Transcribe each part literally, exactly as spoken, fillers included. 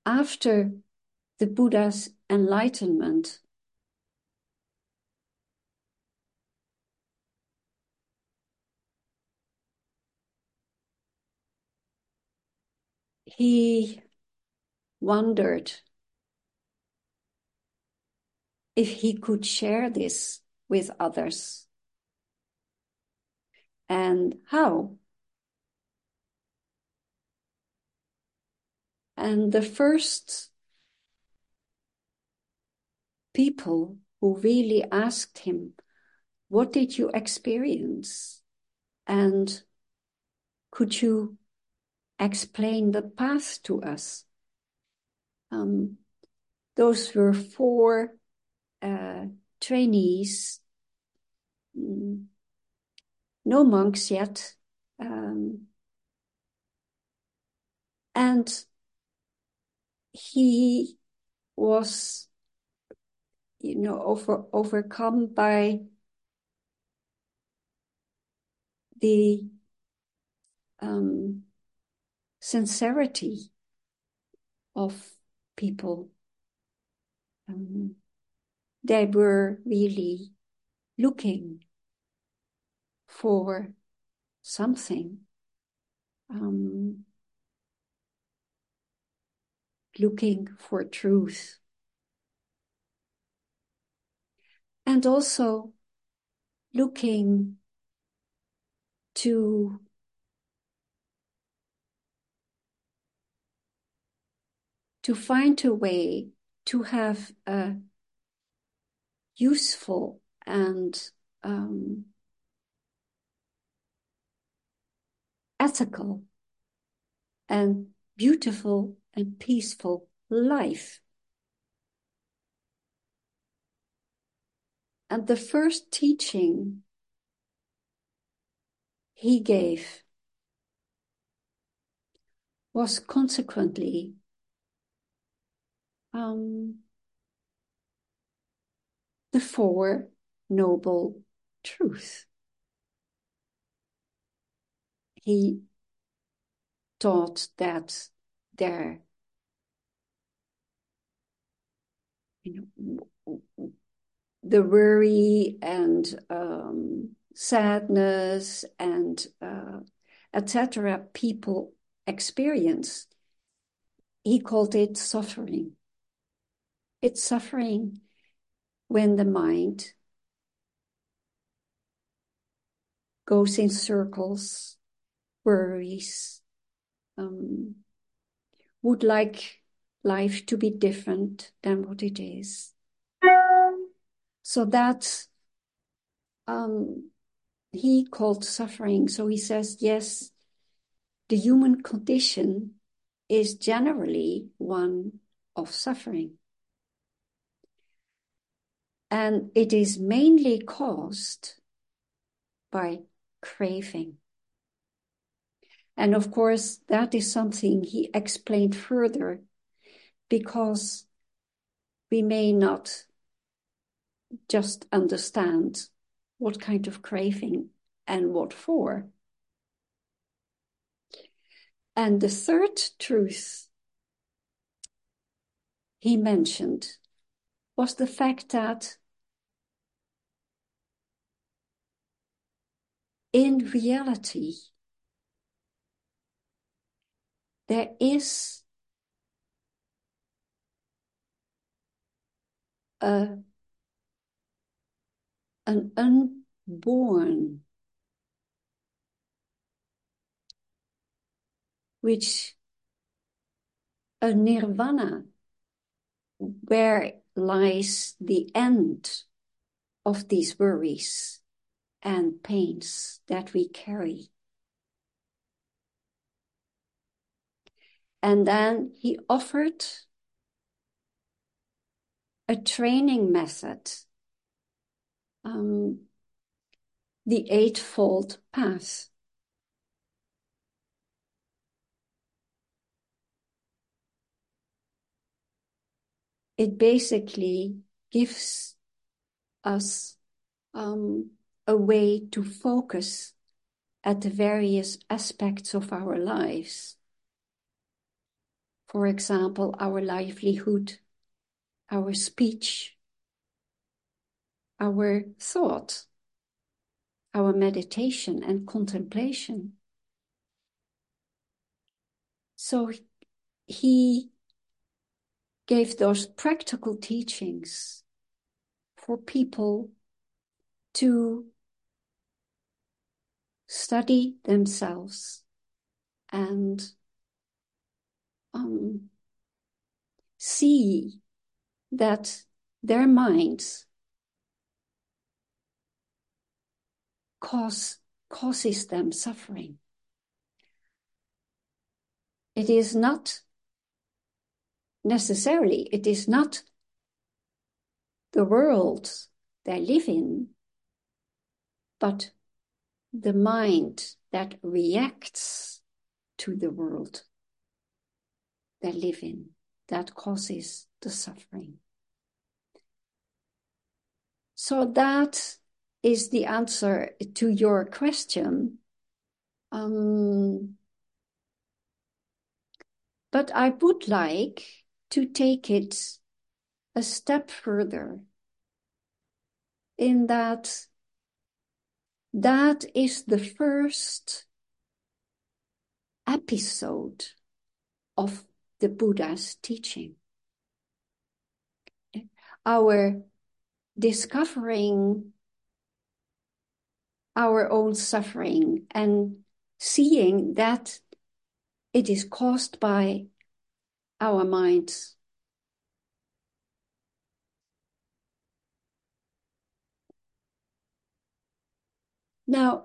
after the Buddha's enlightenment, he wondered if he could share this with others and how. And the first people who really asked him, what did you experience? And could you explain the path to us? Um, those were four uh, trainees, mm, no monks yet. Um, and he was, you know, over, overcome by the um, sincerity of people. Um, they were really looking for something, um, looking for truth. And also looking to to find a way to have a useful and um, ethical and beautiful and peaceful life. And the first teaching he gave was consequently um, the Four Noble Truths. He taught that there, you know, the worry and um, sadness and uh, et cetera people experience, he called it suffering. It's suffering when the mind goes in circles, worries, um, would like life to be different than what it is. So that um, he called suffering. So he says, yes, the human condition is generally one of suffering. And it is mainly caused by craving. And of course, that is something he explained further, because we may not just understand what kind of craving and what for. And the third truth he mentioned was the fact that in reality, there is a, an unborn, which a nirvana, where lies the end of these worries and pains that we carry. And then he offered a training method, um, the Eightfold Path. It basically gives us um, a way to focus at the various aspects of our lives. For example, our livelihood, our speech, our thought, our meditation and contemplation. So he gave those practical teachings for people to study themselves and um, see that their minds cause causes them suffering. It is not necessarily, it is not the world they live in, but the mind that reacts to the world they live in, that causes the suffering. So that is the answer to your question. Um, but I would like to take it a step further in that that is the first episode of the Buddha's teaching. Our discovering our own suffering and seeing that it is caused by our minds. Now,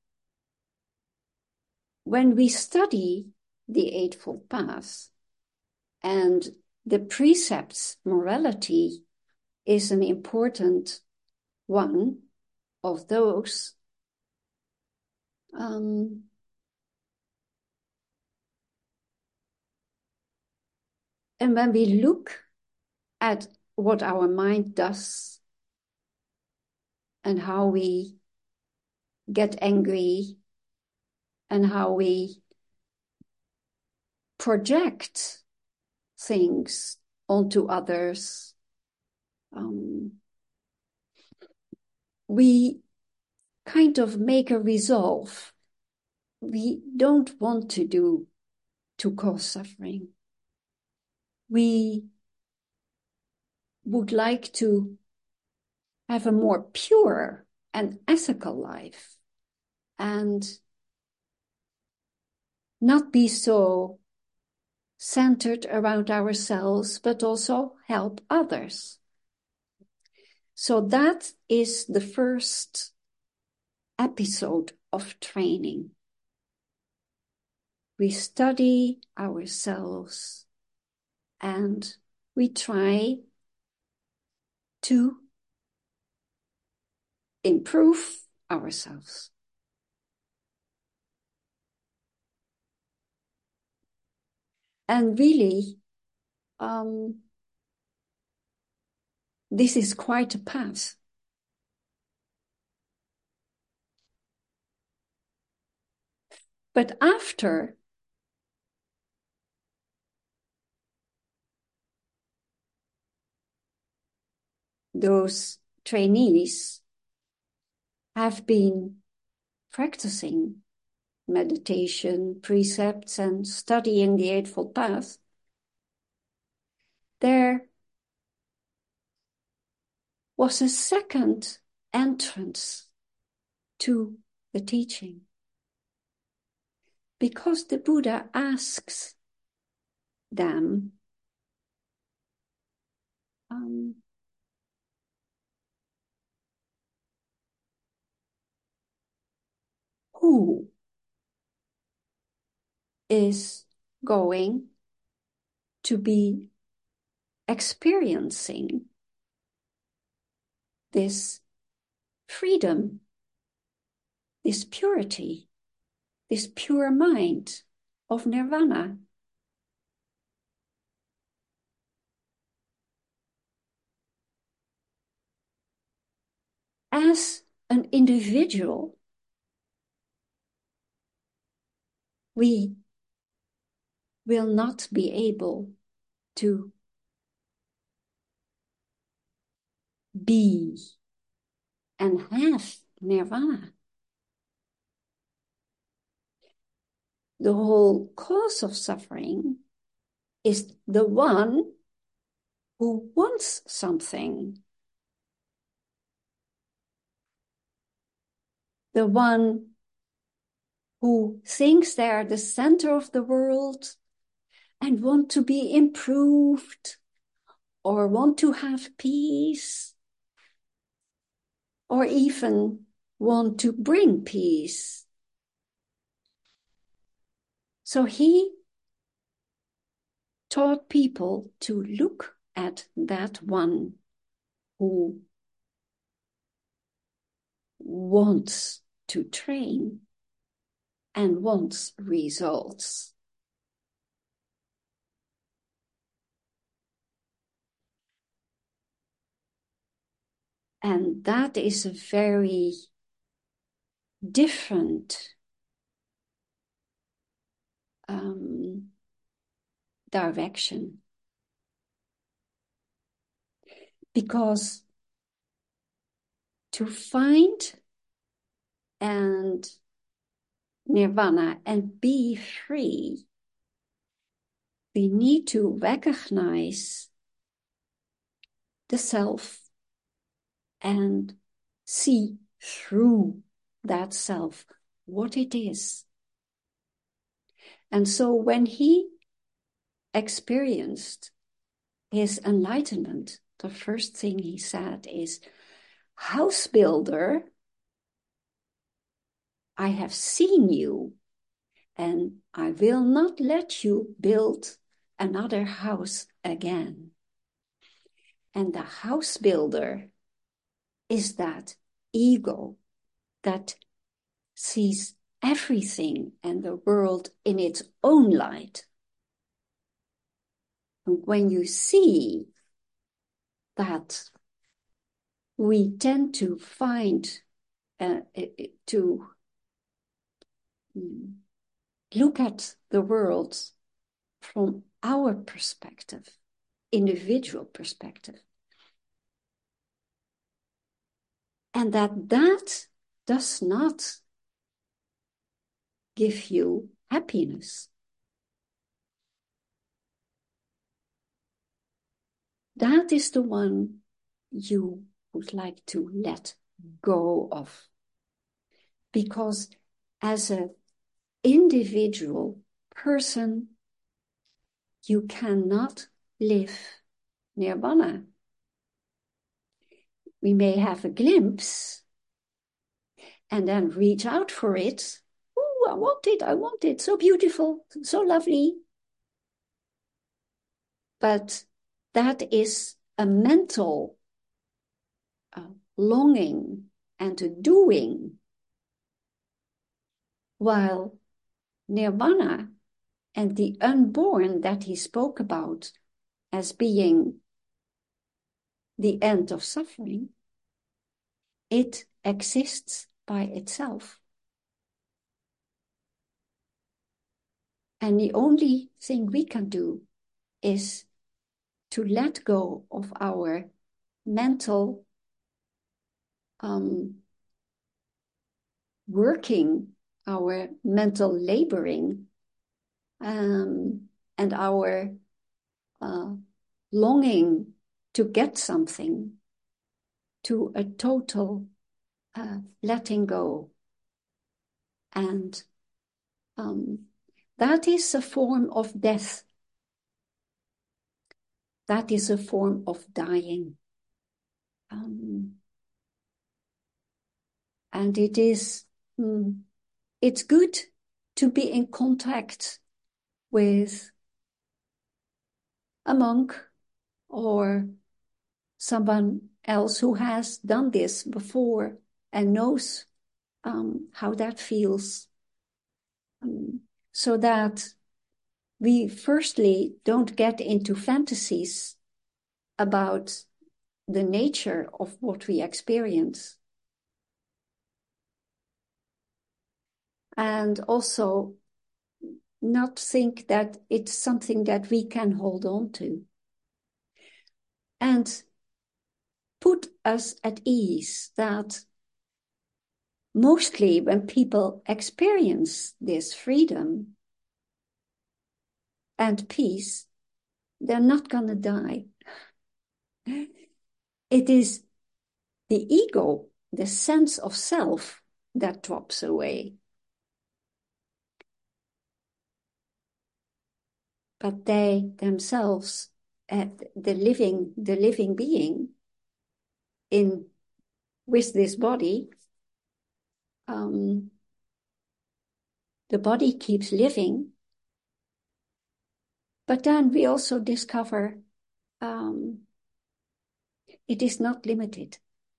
when we study the Eightfold Path and the precepts, morality is an important one of those. Um, and when we look at what our mind does and how we get angry and how we project things onto others, um, we kind of make a resolve. We don't want to do to cause suffering. We would like to have a more pure and ethical life and not be so centered around ourselves, but also help others. So that is the first episode of training. We study ourselves and we try to improve ourselves. And really, um, this is quite a path. But after those trainees have been practicing meditation, precepts, and studying the Eightfold Path, there was a second entrance to the teaching. Because the Buddha asks them, um, who is going to be experiencing this freedom, this purity, this pure mind of nirvana. As an individual, we will not be able to be and have nirvana. The whole cause of suffering is the one who wants something, the one who thinks they are the center of the world and want to be improved or want to have peace or even want to bring peace. So he taught people to look at that one who wants to train and wants results. And that is a very different um, direction. Because to find and nirvana and be free, we need to recognize the self and see through that self what it is. And so when he experienced his enlightenment, the first thing he said is, house builder, I have seen you, and I will not let you build another house again. And the house builder is that ego that sees everything and the world in its own light. And when you see that we tend to find, uh, to look at the world from our perspective, individual perspective, and that that does not give you happiness. That is the one you would like to let go of. Because as an individual person, you cannot live nirvana. We may have a glimpse and then reach out for it. Oh, I want it, I want it, so beautiful, so lovely. But that is a mental uh, longing and a doing, while nirvana and the unborn that he spoke about as being the end of suffering, it exists by itself. And the only thing we can do is to let go of our mental um, working, our mental laboring, um, and our uh, longing to get something, to a total uh, letting go. And um, that is a form of death. That is a form of dying. Um, and it is, mm, it's good to be in contact with a monk or someone else who has done this before and knows um, how that feels. Um, so that we firstly don't get into fantasies about the nature of what we experience. And also not think that it's something that we can hold on to. And put us at ease that mostly when people experience this freedom and peace, they're not going to die. It is the ego, the sense of self, that drops away. But they themselves, uh, the living, the living being in with this body, um, the body keeps living. But then we also discover um, it is not limited.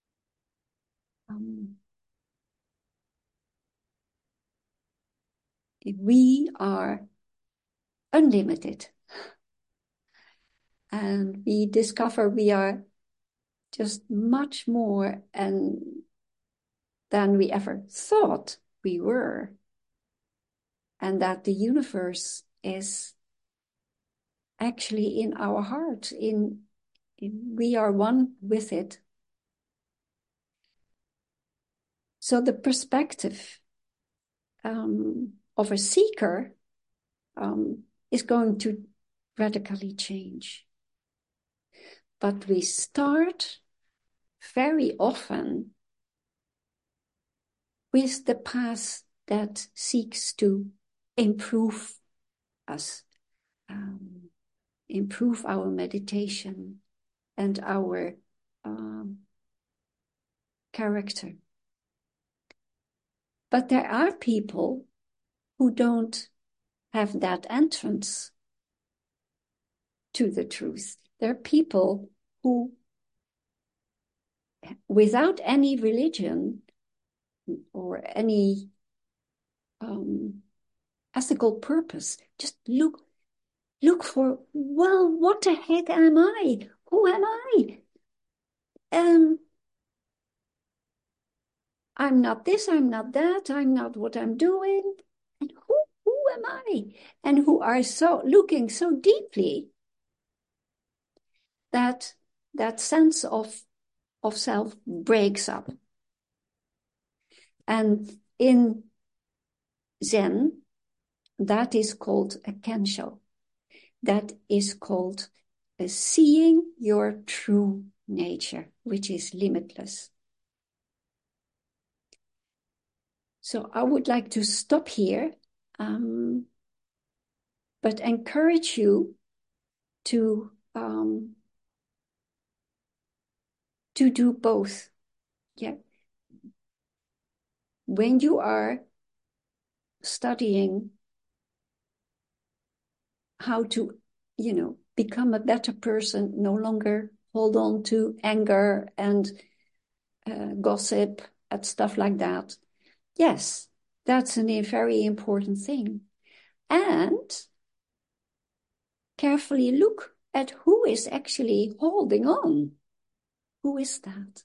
Um, we are unlimited. And we discover we are just much more and than we ever thought we were. And that the universe is actually in our heart. In, in we are one with it. So the perspective um, of a seeker um, is going to radically change. But we start very often with the path that seeks to improve us, um, improve our meditation and our um, character. But there are people who don't have that entrance to the truth. There are people who, without any religion or any um, ethical purpose, just look look for, well, what the heck am I? Who am I? Um, I'm not this, I'm not that, I'm not what I'm doing. And who, who am I? And who are so looking so deeply that that sense of, of self breaks up. And in Zen, that is called a kensho. That is called a seeing your true nature, which is limitless. So I would like to stop here, um, but encourage you to um, to do both. Yeah. When you are studying how to, you know, become a better person, no longer hold on to anger and uh, gossip and stuff like that. Yes, that's a very important thing. And carefully look at who is actually holding on. Who is that?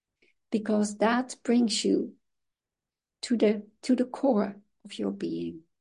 Because that brings you to the to the core of your being.